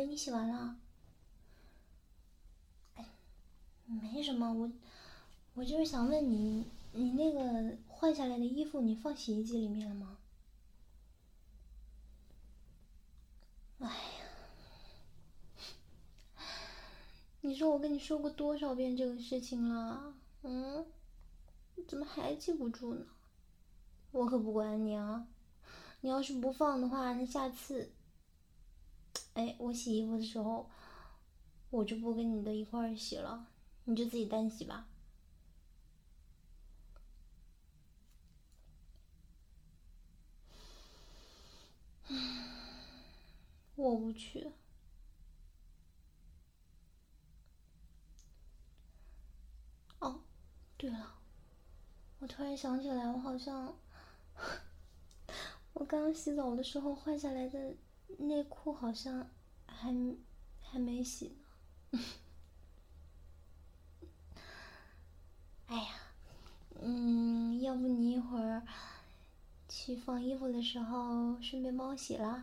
你洗完了。哎，没什么，我就是想问你，你那个换下来的衣服，你放洗衣机里面了吗？哎呀，你说我跟你说过多少遍这个事情了？你怎么还记不住呢？我可不管你啊！你要是不放的话，那下次，哎，我洗衣服的时候，我就不跟你的一块儿洗了，你就自己单洗吧。我不去。哦，对了，我突然想起来，我好像，我刚刚洗澡的时候换下来的内裤好像还还没洗呢。哎呀，要不你一会儿去放衣服的时候顺便帮我洗了？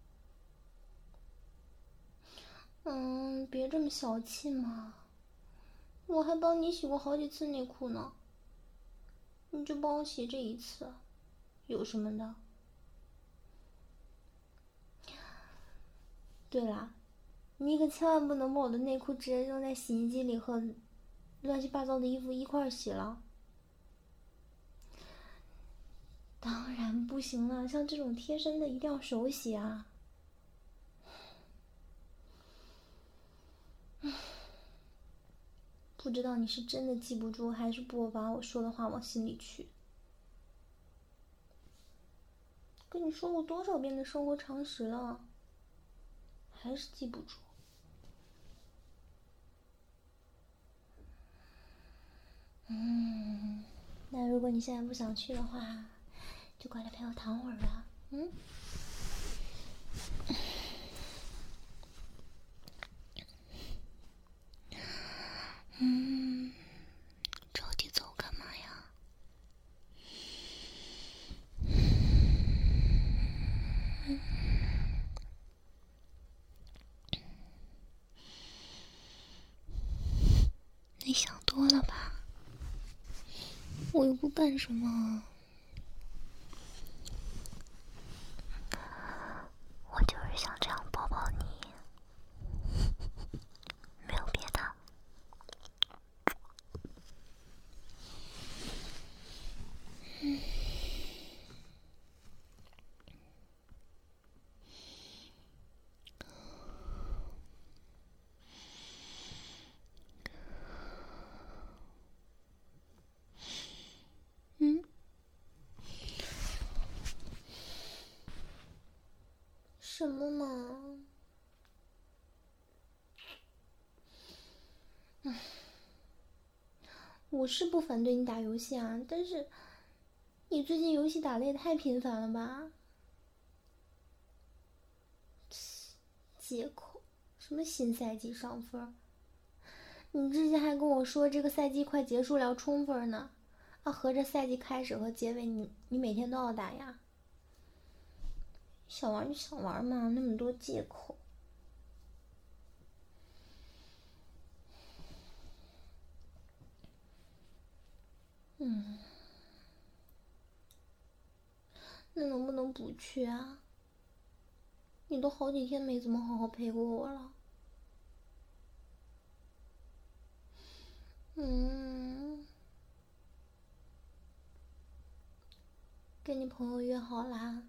别这么小气嘛，我还帮你洗过好几次内裤呢，你就帮我洗这一次，有什么的？对啦，你可千万不能把我的内裤直接扔在洗衣机里和乱七八糟的衣服一块儿洗了。当然不行了，像这种贴身的一定要手洗啊。不知道你是真的记不住，还是不把我说的话往心里去。跟你说过多少遍的生活常识了，还是记不住。那如果你现在不想去的话，就过来陪我躺会儿啊。着急走干嘛呀？你想多了吧？我又不干什么。我就是想这样抱抱你，没有别的。什么嘛？我是不反对你打游戏啊，但是你最近游戏打的也太频繁了吧？借口，什么新赛季上分？你之前还跟我说这个赛季快结束了要冲分呢，合着赛季开始和结尾你每天都要打呀？想玩就想玩嘛，那么多借口。那能不能不去啊？你都好几天没怎么好好陪过我了。跟你朋友约好啦？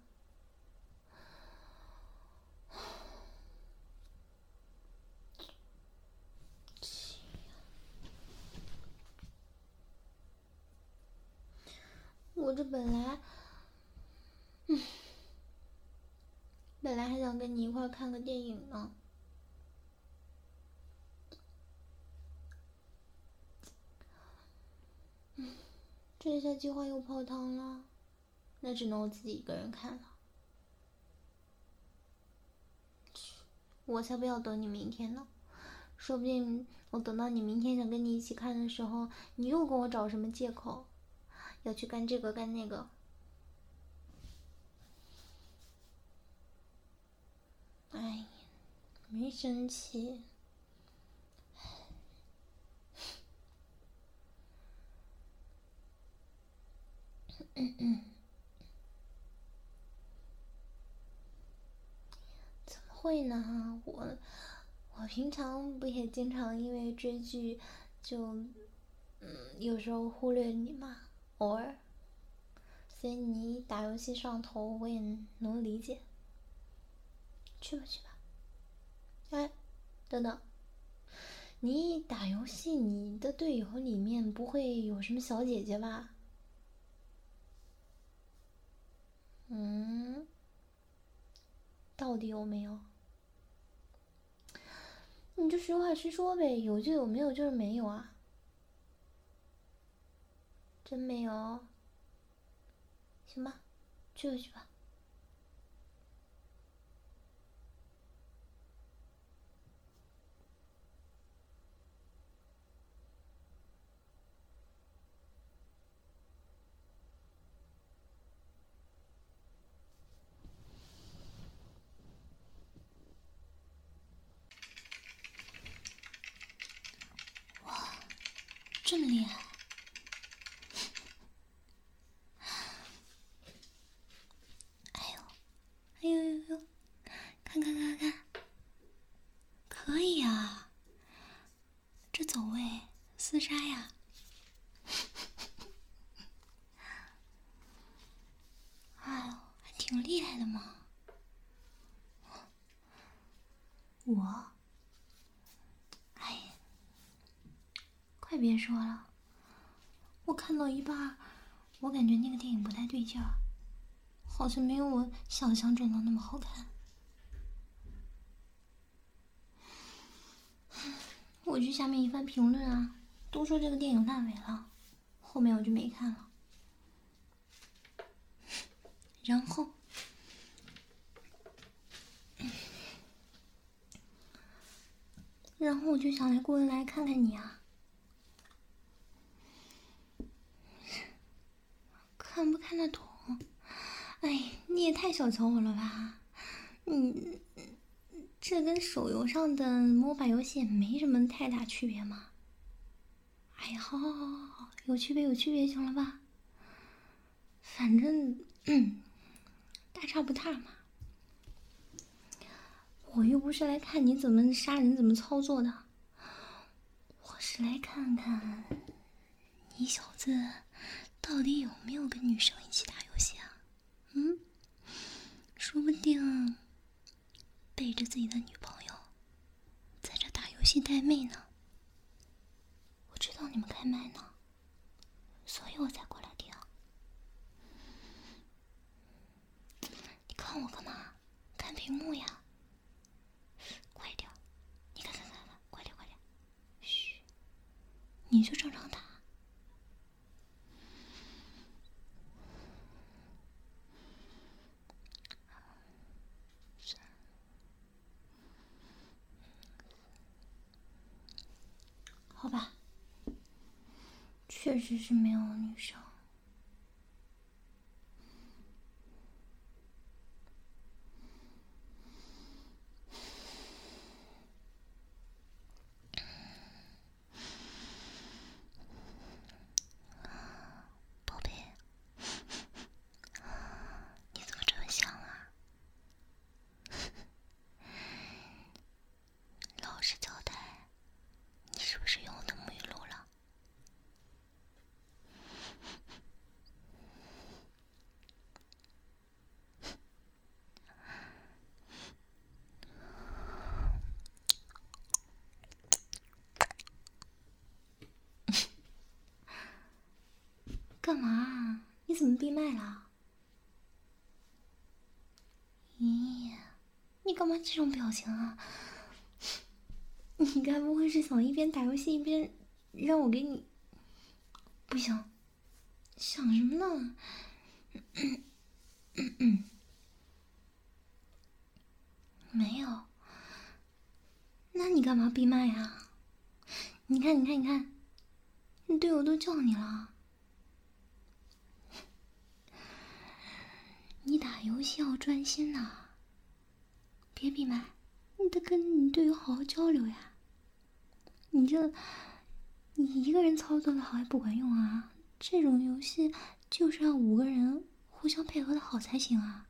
我这本来还想跟你一块看个电影呢。这下计划又泡汤了，那只能我自己一个人看了。我才不要等你明天呢，说不定我等到你明天想跟你一起看的时候，你又跟我找什么借口，要去干这个干那个。哎， 没生气。怎么会呢？我平常不也经常因为追剧就有时候忽略你嘛，偶尔。所以你打游戏上头，我也能理解。去吧去吧。哎，等等，你打游戏，你的队友里面不会有什么小姐姐吧？到底有没有？你就实话实说呗，有就有，没有就是没有啊。真没有？行吧，去吧去吧。这么厉害？哎呦，哎呦呦呦，看看看看，可以啊，这走位厮杀呀！哎呦，还挺厉害的嘛。我，哎，快别说了，我看到一半，我感觉那个电影不太对劲儿，好像没有我想象中的那么好看。我去下面一番评论啊，都说这个电影烂尾了，后面我就没看了。然后我就想过来看看你啊，看不看得懂？哎，你也太小瞧我了吧！你这跟手游上的 MOBA 游戏也没什么太大区别嘛。哎呀，好，有区别有区别，行了吧？反正大差不差嘛。我又不是来看你怎么杀人、怎么操作的，我是来看看你小子到底有没有跟女生一起打游戏啊？说不定背着自己的女朋友在这打游戏带妹呢。我知道你们开麦呢，所以我才过来听。你看我干嘛？看屏幕呀！快点，你看，快点！嘘，你就正常打。好吧，确实是没有女生。宝贝，你怎么这么想啊？老实交代，你是不是用我的沐浴露了？干嘛？你怎么闭麦了？咦，你干嘛这种表情啊？你该不会是想一边打游戏一边让我给你？不行，想什么呢？没有。那你干嘛闭麦啊？你看，你队友都叫你了。你打游戏要专心呐，别闭麦，你得跟你队友好好交流呀。你一个人操作的好还不管用啊！这种游戏就是要5个人互相配合的好才行啊。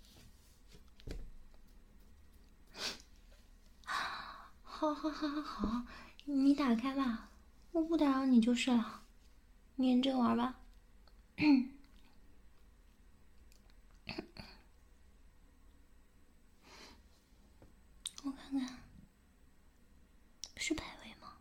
好，你打开吧，我不打扰你就是了。你认真玩吧。我看看，是排位吗？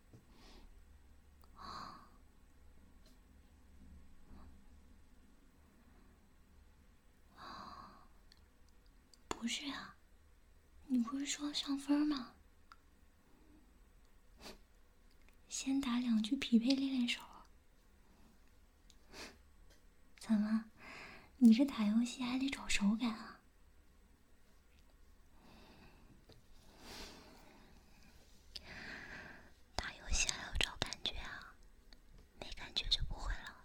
不是啊，你不是说上分吗？先打2局匹配练练手。怎么，你这打游戏还得找手感啊？打游戏还要找感觉啊，没感觉就不会了。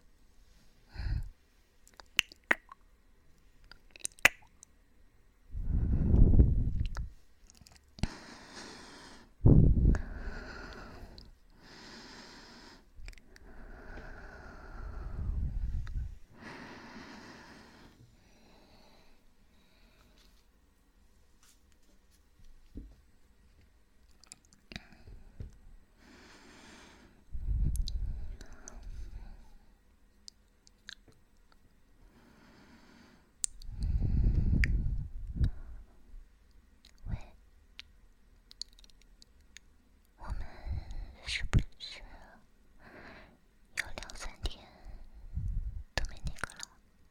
是不是有2-3天都没那个了？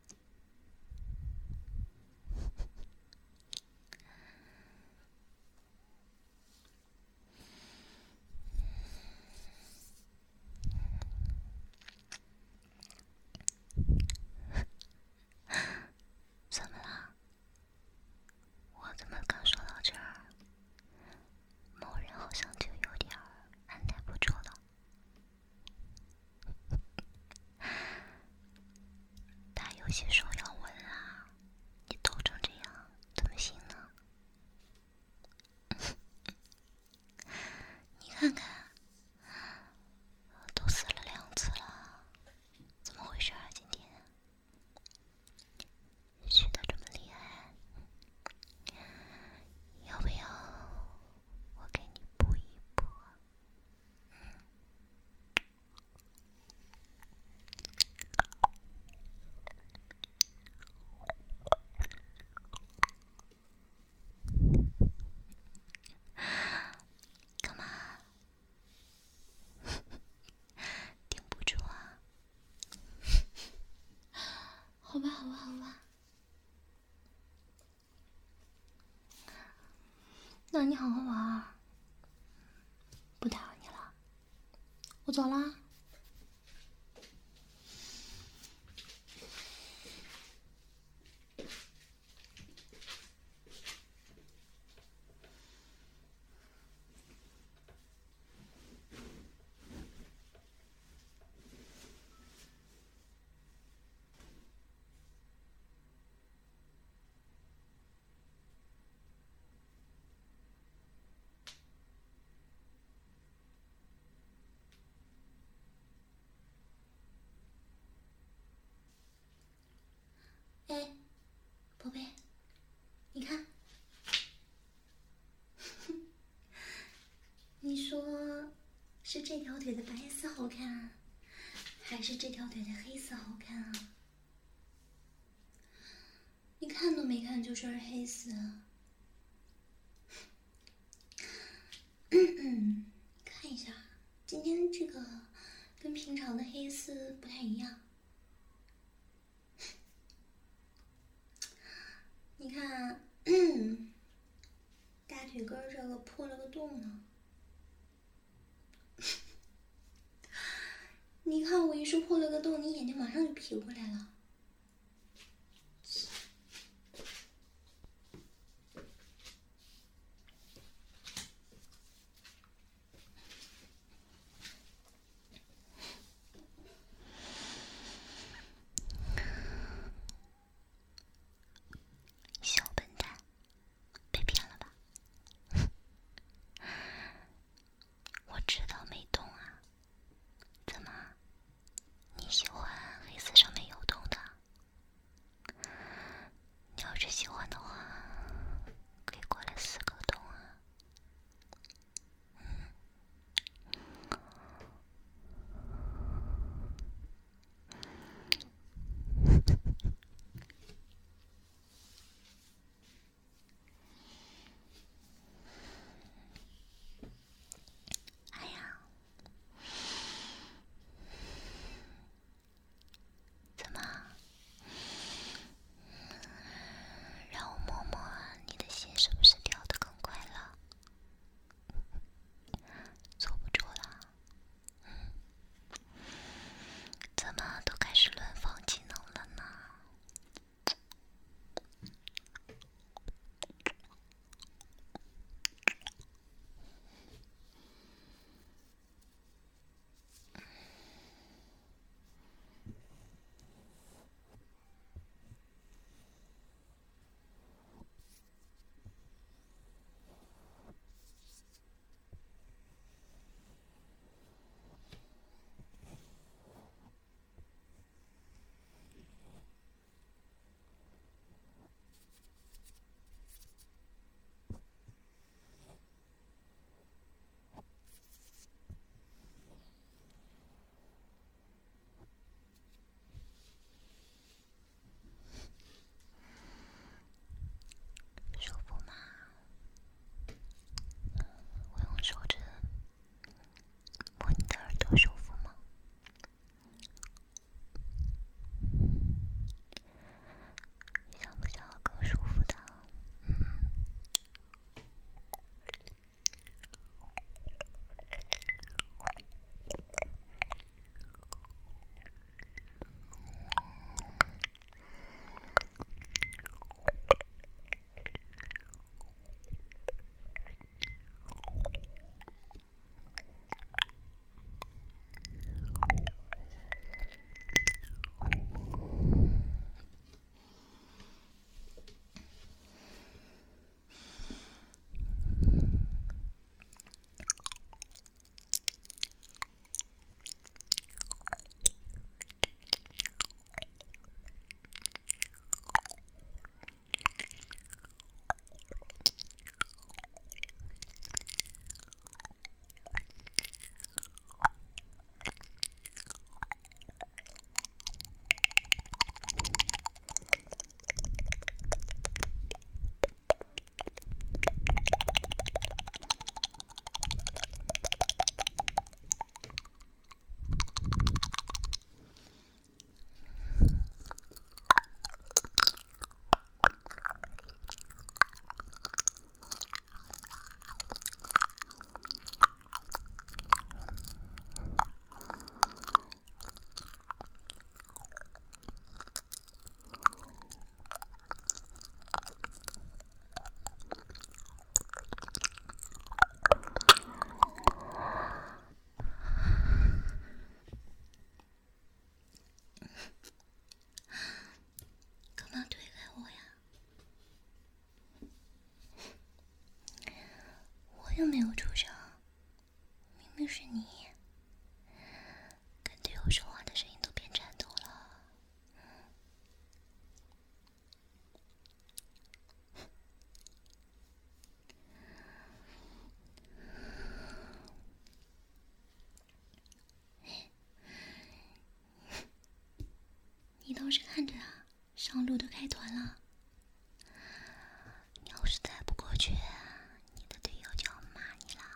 怎么了？我怎么刚说到这儿，某人好像就有点按耐不住了？打游戏手要稳啊，你抖成这样怎么行呢？你看看，都死了2次了，怎么回事啊？今天虚的这么厉害，要不要我给你补一补？干嘛？顶不住啊？好吧。那你好好玩，不打扰你了，我走啦。哎，宝贝，你看，你说是这条腿的白色好看，还是这条腿的黑色好看啊？你看都没看就是黑色。看一下，今天这个跟平常的黑丝不太一样。你看，大腿根这个破了个洞呢。你看我一说破了个洞，你眼睛马上就瞥过来了。小笨蛋，被骗了吧？ 上路都开团了，你要是再不过去，你的队友就要骂你了。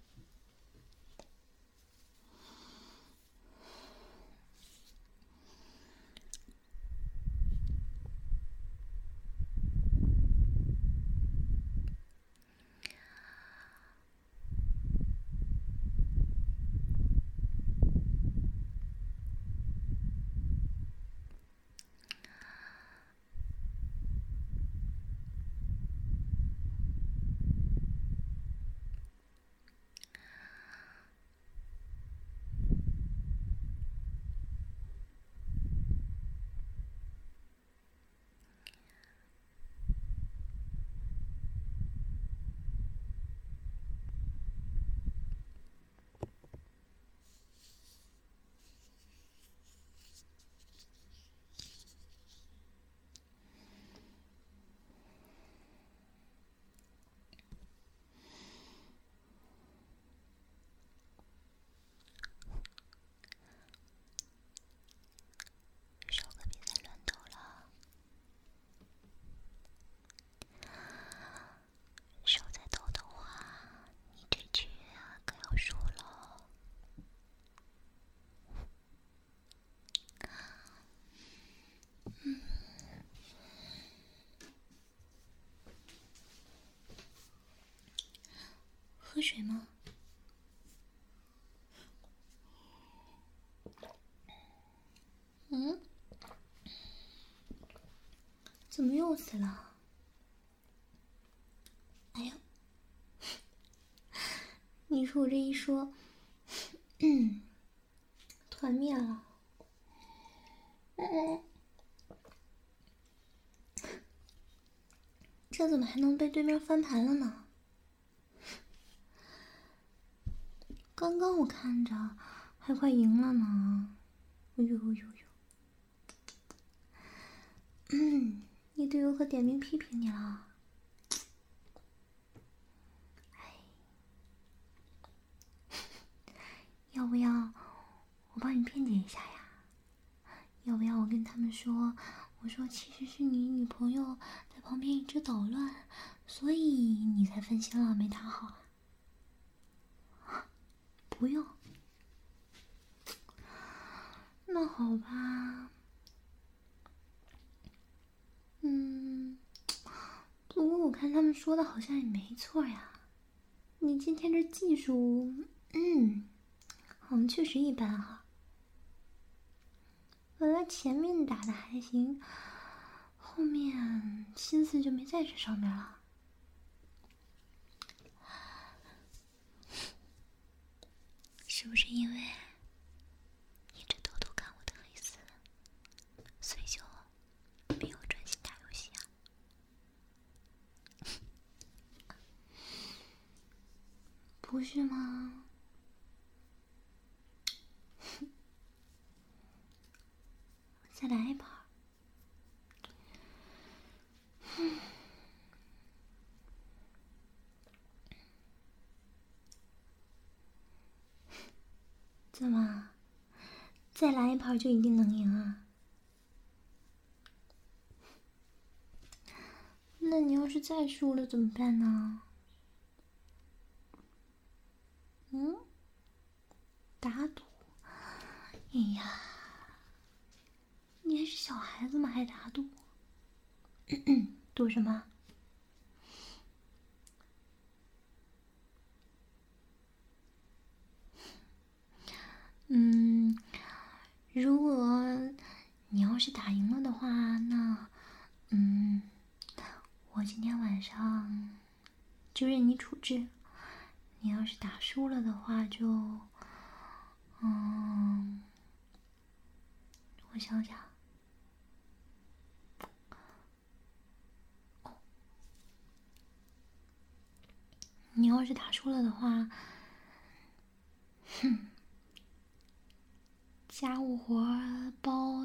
喝水吗？怎么又死了？哎呀，你说我这一说，团灭了。这怎么还能被对面翻盘了呢？刚刚我看着还快赢了呢。哎呦呦呦！你队友可点名批评你了。要不要我帮你辩解一下呀？要不要我跟他们说，我说其实是你女朋友在旁边一直捣乱，所以你才分心了没打好啊？不用。那好吧。不过我看他们说的好像也没错呀。你今天这技术，好像确实一般哈。本来前面打的还行，后面心思就没在这上面了。是不是因为一直偷偷看我的黑丝，所以就没有专心打游戏啊？不是吗？再来一把。怎么？再来一盘就一定能赢啊？那你要是再输了怎么办呢？打赌？哎呀，你还是小孩子嘛，还打赌？赌什么？如果你要是打赢了的话，那我今天晚上就任你处置。你要是打输了的话，就我想想，你要是打输了的话，家务活包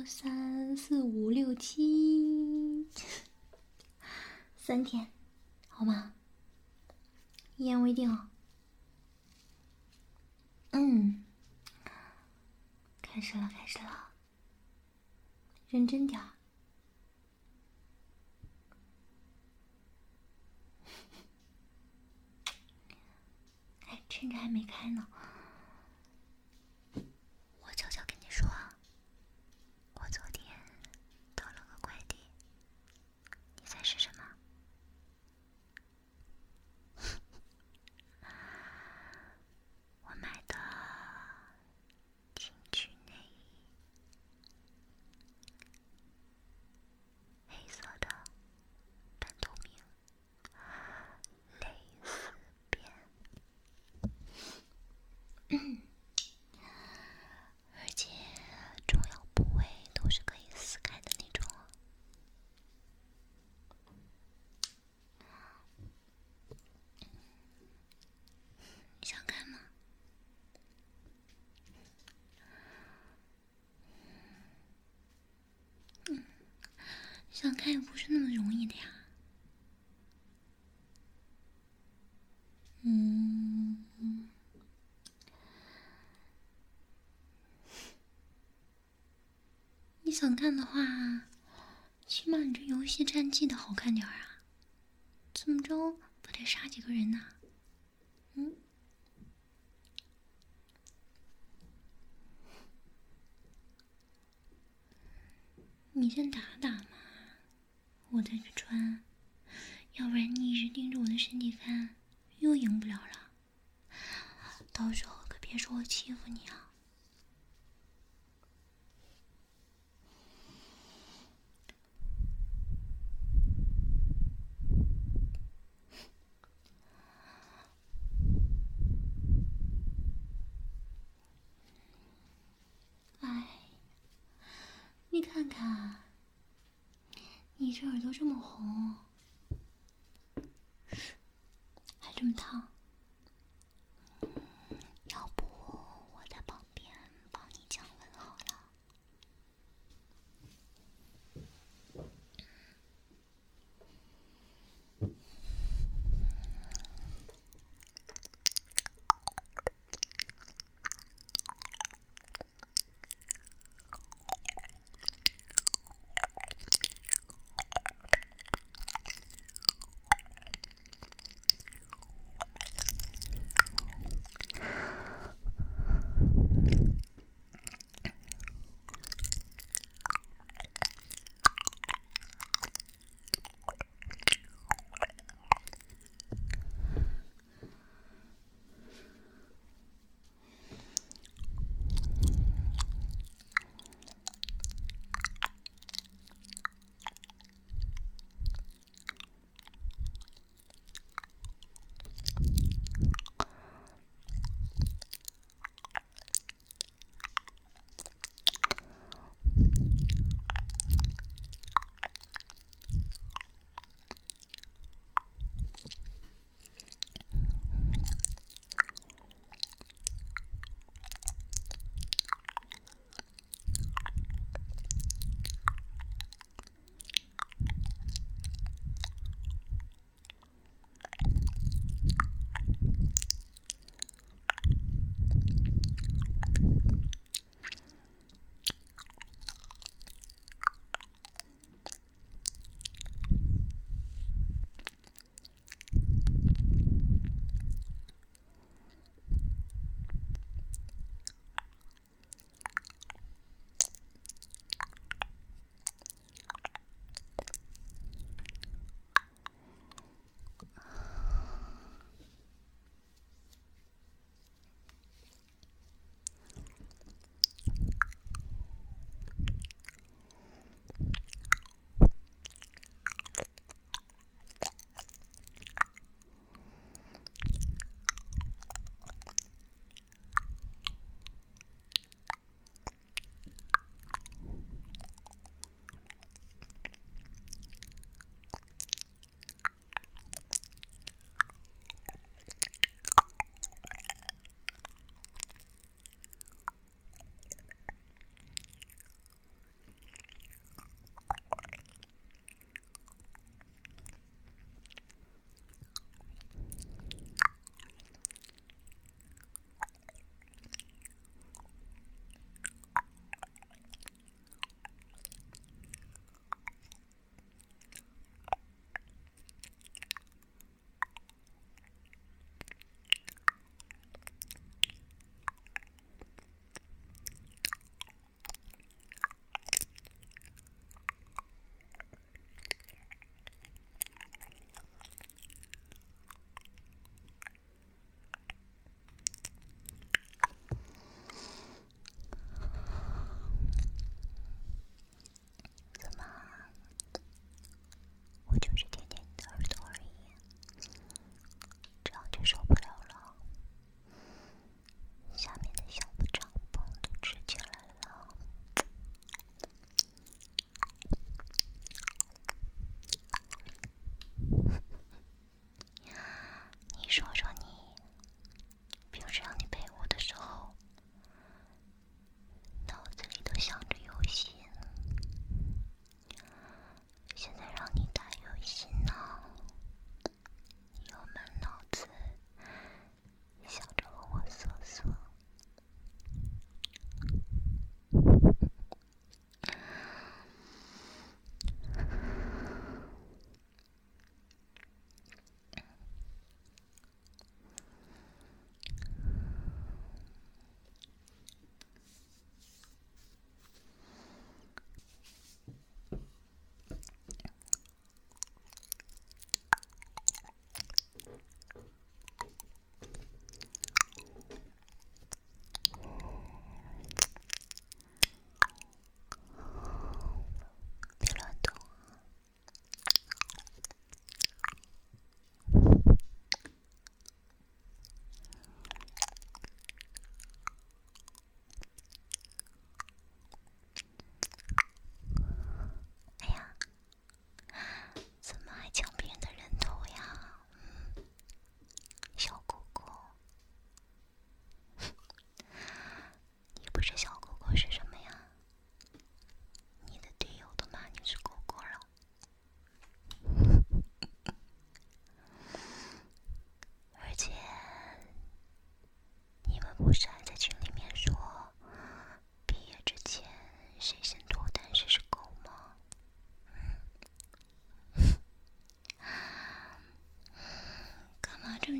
3、4、5、6、7，3天，好吗？一言为定哦。开始了，认真点儿。 还没开呢。我悄悄跟你说，我昨天得了个快递，你猜是什么？我买的情趣内衣，黑色的，半透明，蕾丝边，而且重要部位都是可以撕开的那种。你想看吗？想看也不是那么容易的呀。你想看的话，起码你这游戏战绩的好看点啊。怎么着不得杀几个人呢？你先打打嘛，我再去穿，要不然你一直盯着我的身体看，又赢不了了。到时候可别说我欺负你啊！哎，你看看，你这耳朵这么红，还这么烫，要不我在旁边帮你降温好了。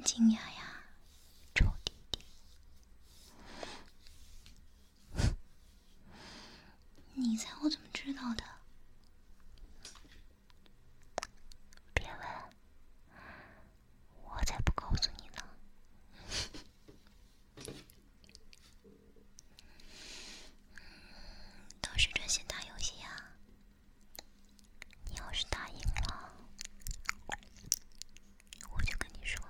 惊讶呀，臭弟弟！你猜我怎么知道的？别问，我才不告诉你呢。都是这些大游戏啊，你要是答应了，我就跟你说。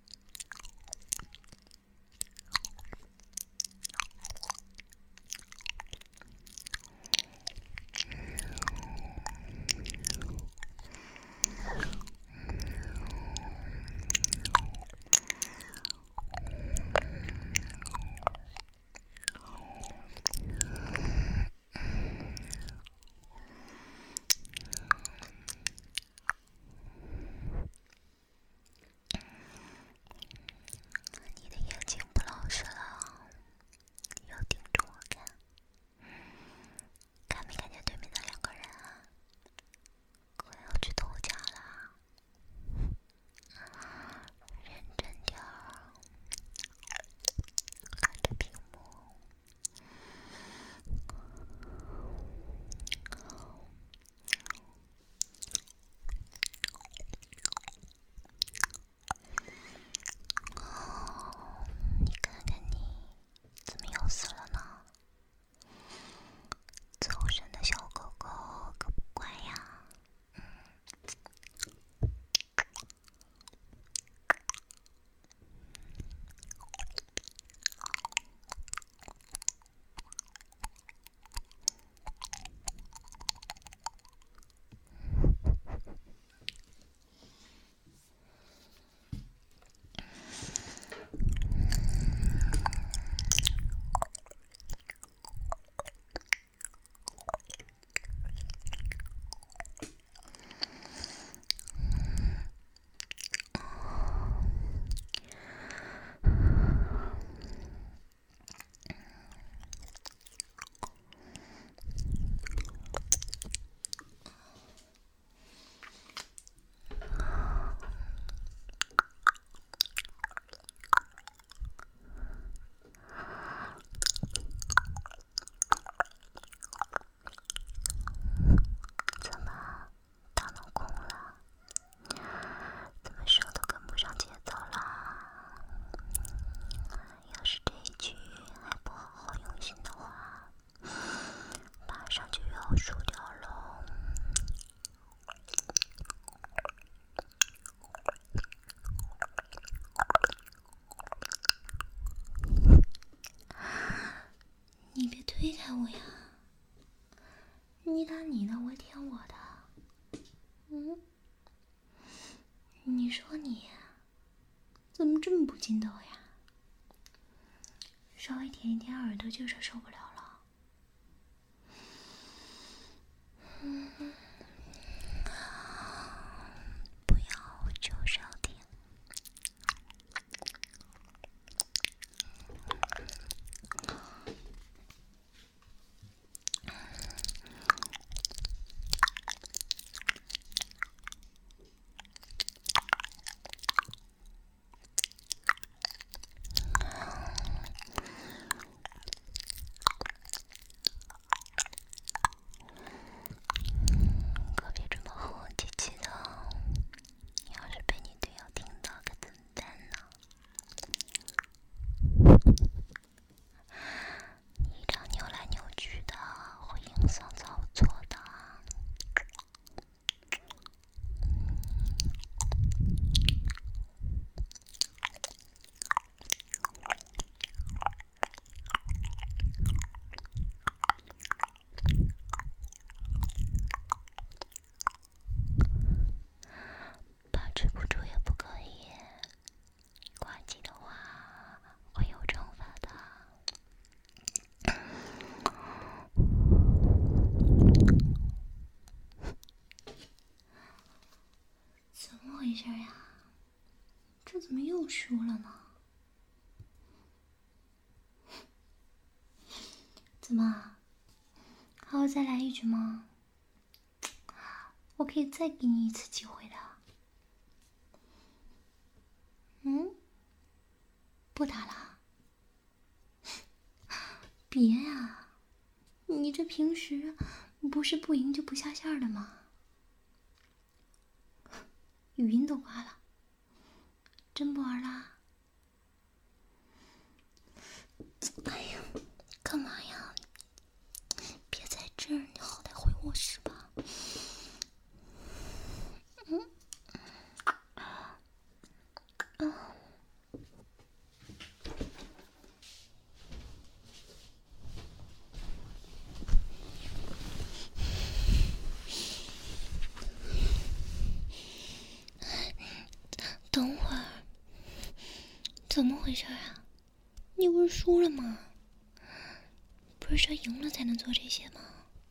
你的眼睛不老实了，要盯着我看，看没看见对面的两个人啊？快要去偷家了，认真点儿，看着屏幕。你看看你，怎么又死了呢？走神的小狗狗可不乖呀。怎么，大脑空了？怎么手都跟不上节奏了？要是这一局还不好好用心的话，马上就要输掉喽。你别推开我呀！你打你的，我舔我的。你说你怎么这么不经斗呀？稍微舔一舔耳朵就是受不了了。不要，我就是要舔。可别这么哼哼唧唧的，要是被你队友听到可怎么办呢？你这样扭来扭去的，会影响操作的。把持不住也不可以，挂机的话会有惩罚的。怎么回事呀？这怎么又输了呢？怎么，还要再来一局吗？我可以再给你一次机会的。 不打了？别呀，你这平时不是不赢就不下线的吗？语音都挂了，真不玩啦？哎呀，干嘛呀？别在这儿，你好歹回卧室吧。等会儿，怎么回事啊？你不是输了吗？不是说赢了才能做这些吗？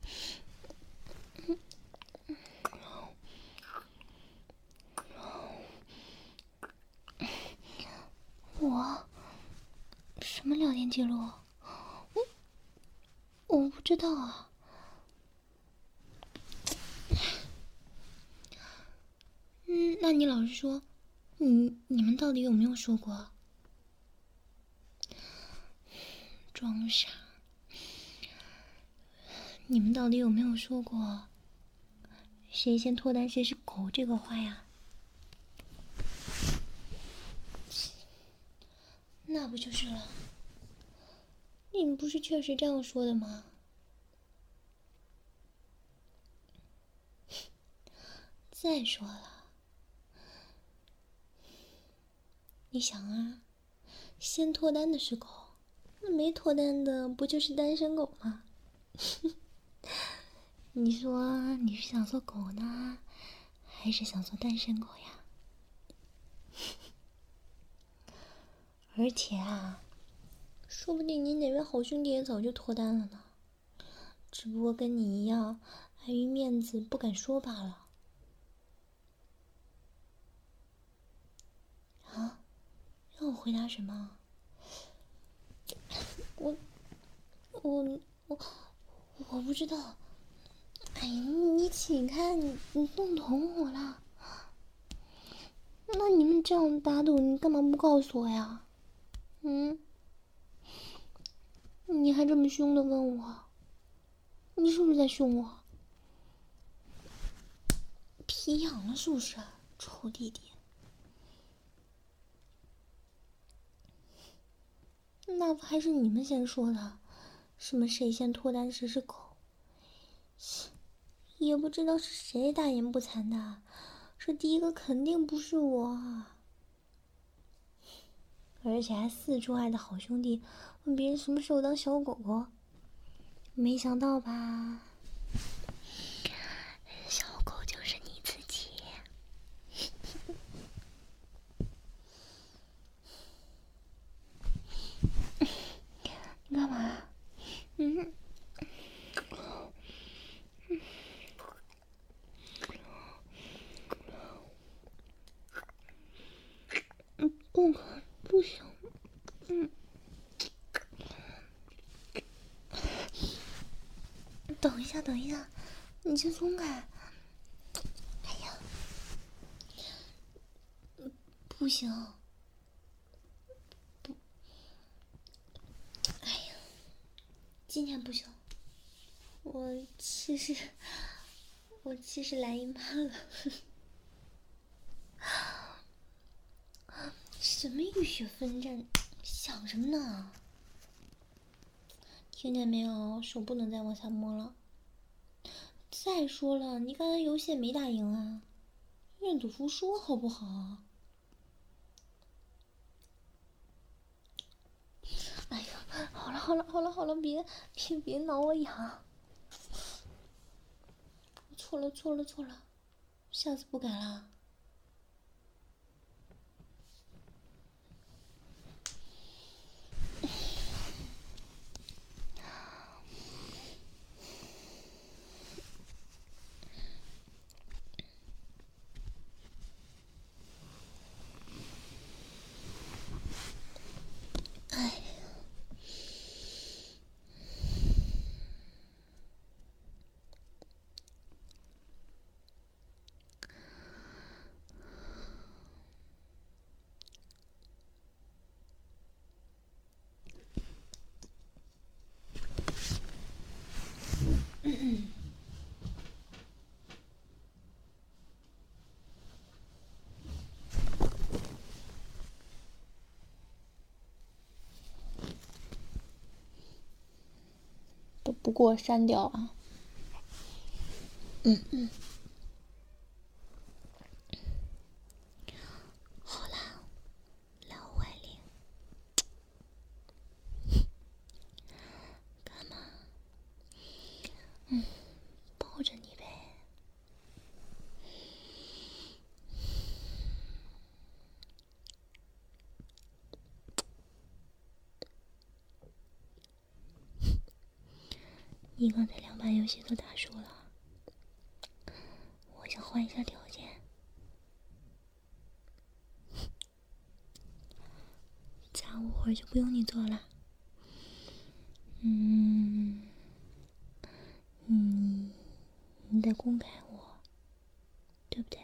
我什么聊天记录？我不知道啊。那你老实说，你们到底有没有说过？装傻。你们到底有没有说过谁先脱单谁是狗这个话呀？那不就是了？你们不是确实这样说的吗？再说了，你想啊，先脱单的是狗，那没脱单的不就是单身狗吗？你说你是想做狗呢，还是想做单身狗呀？而且啊，说不定你哪位好兄弟也早就脱单了呢，只不过跟你一样，碍于面子不敢说罢了。啊？让我回答什么？我我不知道。哎呀，你请看，你弄懂我了。那你们这样打赌，你干嘛不告诉我呀？你还这么凶的问我，你是不是在凶我？皮痒了是不是？臭弟弟。那不还是你们先说的？什么谁先脱单谁是狗？也不知道是谁大言不惭的，说第一个肯定不是我，而且还四处爱的好兄弟问别人什么时候当小狗狗，没想到吧？小狗就是你自己。你干嘛？我不想。等一下，等一下，你先松开。哎呀，不行。不，哎呀，今天不行。我其实来姨妈了。什么浴血奋战？想什么呢？听见没有？手不能再往下摸了。再说了，你刚才游戏也没打赢啊，认赌服输好不好？哎呀，好了好了好了好了，别挠我痒。错了错了错了，下次不改了。哎， 不给我删掉啊。好啦，老外脸，干嘛？抱着你呗。你刚才2把游戏都打输了，我想换一下条件。家务活就不用你做了。你得公开我，对不对？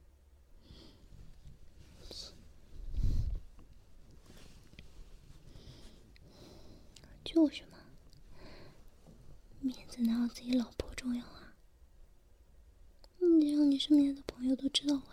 就是嘛，面子哪有自己老婆重要啊？你让你身边的朋友都知道我